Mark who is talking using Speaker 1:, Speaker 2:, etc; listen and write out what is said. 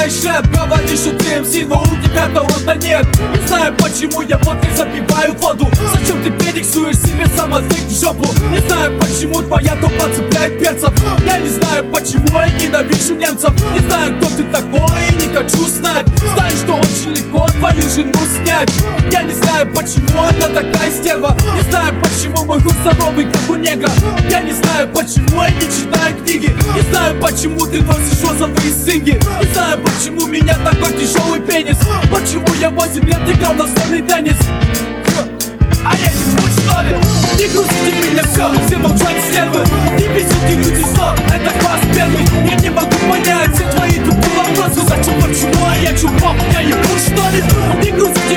Speaker 1: делаешь рэп, говоришь, что ты МС, но у тебя таланта нет. Не знаю почему я водкой запиваю воду. Зачем ты перексуешь себе самозык в жопу? Не знаю почему твоя тупа цепляет перцев. Я не знаю почему я ненавижу немцев. Не знаю кто ты такой и не хочу знать. Знаю, что очень легко твою жену снять. Я не знаю почему она такая стерва. Не знаю почему мой хуй здоровый как у негра. Я не знаю почему я не читаю книги. Не знаю почему ты носишь розовые синги. Не знаю почему у меня такой тяжелый пенис. Почему я 8 лет играл настольный теннис. А я не смог, что ли? Не грустите меня, все молчат стервы. Не бесите люди зло, это класс первый. Я не могу понять все твои тупые вопросы. Зачем, почему, а я чувак, я ебу, что ли? Не грустите